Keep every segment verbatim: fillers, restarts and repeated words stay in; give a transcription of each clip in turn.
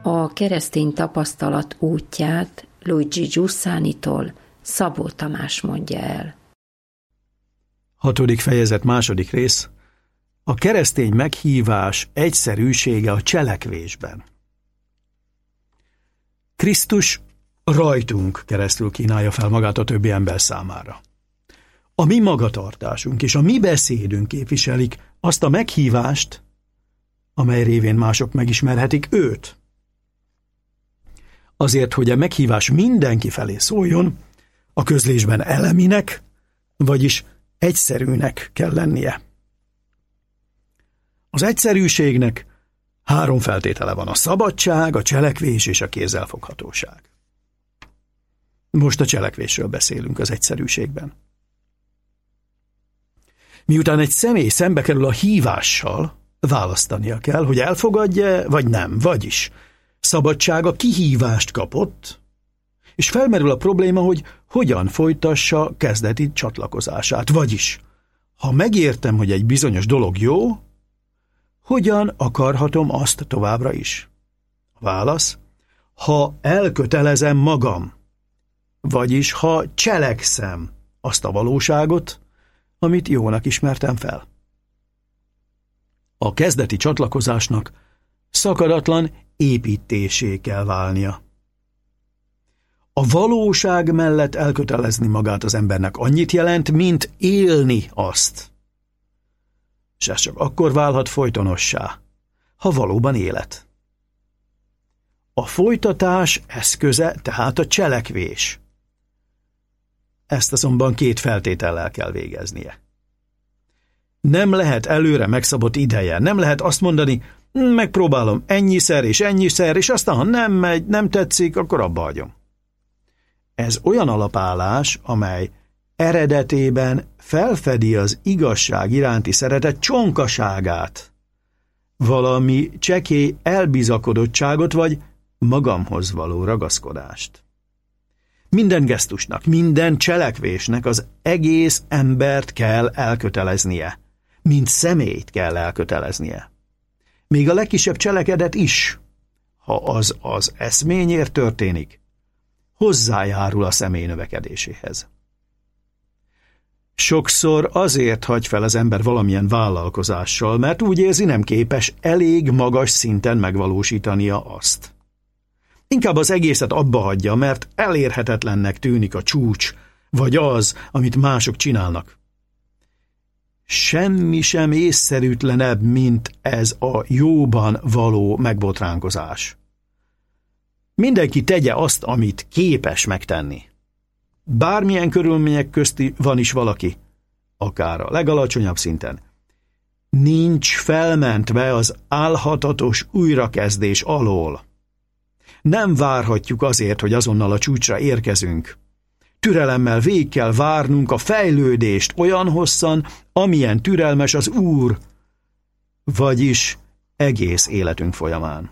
A keresztény tapasztalat útját Luigi Giussánitól Szabó Tamás mondja el. Hatodik fejezet, második rész. A keresztény meghívás egyszerűsége a cselekvésben. Krisztus rajtunk keresztül kínálja fel magát a többi ember számára. A mi magatartásunk és a mi beszédünk képviselik azt a meghívást, amely révén mások megismerhetik őt. Azért, hogy a meghívás mindenki felé szóljon, a közlésben eleminek, vagyis egyszerűnek kell lennie. Az egyszerűségnek három feltétele van: a szabadság, a cselekvés és a kézzelfoghatóság. Most a cselekvésről beszélünk az egyszerűségben. Miután egy személy szembe kerül a hívással, választania kell, hogy elfogadja, vagy nem, vagyis szabadsága kihívást kapott, és felmerül a probléma, hogy hogyan folytassa kezdeti csatlakozását, vagyis ha megértem, hogy egy bizonyos dolog jó, hogyan akarhatom azt továbbra is? A válasz: ha elkötelezem magam, vagyis ha cselekszem azt a valóságot, amit jónak ismertem fel. A kezdeti csatlakozásnak szakadatlan építésé kell válnia. A valóság mellett elkötelezni magát az embernek annyit jelent, mint élni azt. És ez csak akkor válhat folytonossá, ha valóban élet. A folytatás eszköze tehát a cselekvés. Ezt azonban két feltétellel kell végeznie. Nem lehet előre megszabott ideje, nem lehet azt mondani, megpróbálom ennyiszer és ennyiszer, és aztán ha nem megy, nem tetszik, akkor abba hagyom. Ez olyan alapállás, amely eredetében felfedi az igazság iránti szeretet csonkaságát, valami csekély elbizakodottságot vagy magamhoz való ragaszkodást. Minden gesztusnak, minden cselekvésnek az egész embert kell elköteleznie, mint személyt kell elköteleznie. Még a legkisebb cselekedet is, ha az az eszményért történik, hozzájárul a személy növekedéséhez. Sokszor azért hagy fel az ember valamilyen vállalkozással, mert úgy érzi, nem képes elég magas szinten megvalósítania azt. Inkább az egészet abba hagyja, mert elérhetetlennek tűnik a csúcs, vagy az, amit mások csinálnak. Semmi sem észszerűtlenebb, mint ez a jóban való megbotránkozás. Mindenki tegye azt, amit képes megtenni. Bármilyen körülmények közti van is valaki, akár a legalacsonyabb szinten, nincs felmentve az álhatatos újrakezdés alól. Nem várhatjuk azért, hogy azonnal a csúcsra érkezünk. Türelemmel végig kell várnunk a fejlődést olyan hosszan, amilyen türelmes az Úr, vagyis egész életünk folyamán.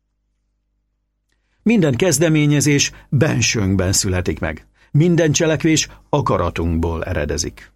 Minden kezdeményezés bensőnkben születik meg. Minden cselekvés akaratunkból eredezik.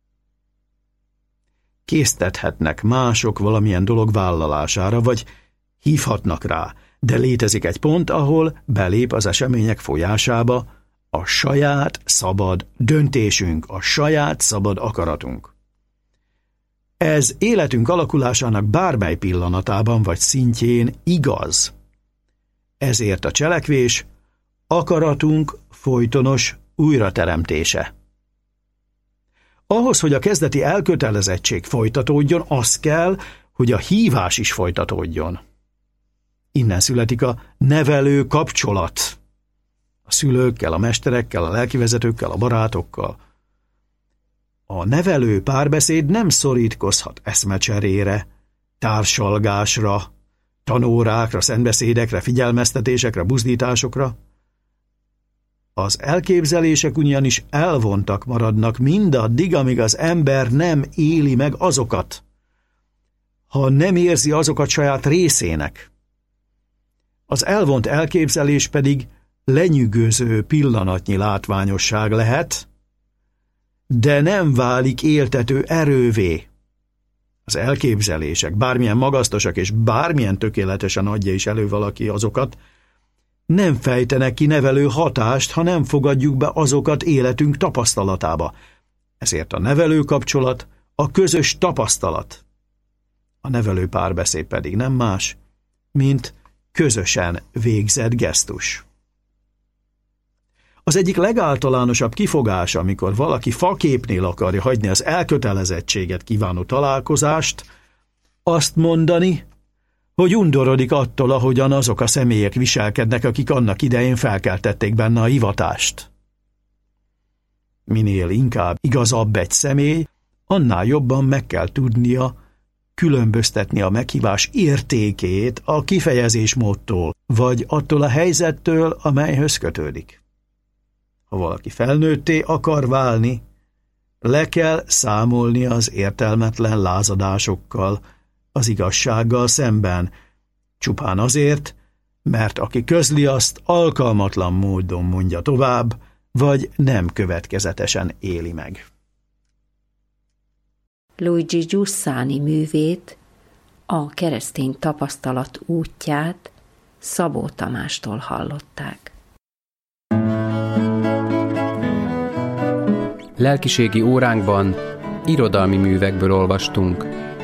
Késztethetnek mások valamilyen dolog vállalására, vagy hívhatnak rá, de létezik egy pont, ahol belép az események folyásába a saját szabad döntésünk, a saját szabad akaratunk. Ez életünk alakulásának bármely pillanatában vagy szintjén igaz. Ezért a cselekvés akaratunk folytonos újrateremtése. Ahhoz, hogy a kezdeti elkötelezettség folytatódjon, az kell, hogy a hívás is folytatódjon. Innen születik a nevelő kapcsolat. A szülőkkel, a mesterekkel, a lelkivezetőkkel, a barátokkal. A nevelő párbeszéd nem szorítkozhat eszmecserére, társalgásra, tanórákra, szentbeszédekre, figyelmeztetésekre, buzdításokra. Az elképzelések ugyanis elvontak maradnak mindaddig, amíg az ember nem éli meg azokat, ha nem érzi azokat saját részének. Az elvont elképzelés pedig lenyűgöző pillanatnyi látványosság lehet, de nem válik éltető erővé. Az elképzelések, bármilyen magasztosak és bármilyen tökéletesen adja is elő valaki azokat, nem fejtenek ki nevelő hatást, ha nem fogadjuk be azokat életünk tapasztalatába. Ezért a nevelő kapcsolat a közös tapasztalat. A nevelő párbeszéd pedig nem más, mint közösen végzett gesztus. Az egyik legáltalánosabb kifogás, amikor valaki faképnél akarja hagyni az elkötelezettséget kívánó találkozást, azt mondani, hogy undorodik attól, ahogyan azok a személyek viselkednek, akik annak idején felkeltették benne a hivatást. Minél inkább igazabb egy személy, annál jobban meg kell tudnia különböztetni a meghívás értékét a kifejezésmódtól, vagy attól a helyzettől, amelyhöz kötődik. Ha valaki felnőtté akar válni, le kell számolni az értelmetlen lázadásokkal, az igazsággal szemben, csupán azért, mert aki közli azt alkalmatlan módon mondja tovább, vagy nem következetesen éli meg. Luigi Giussani művét, a keresztény tapasztalat útját Szabó Tamástól hallották. Lelkiségi óránkban irodalmi művekből olvastunk.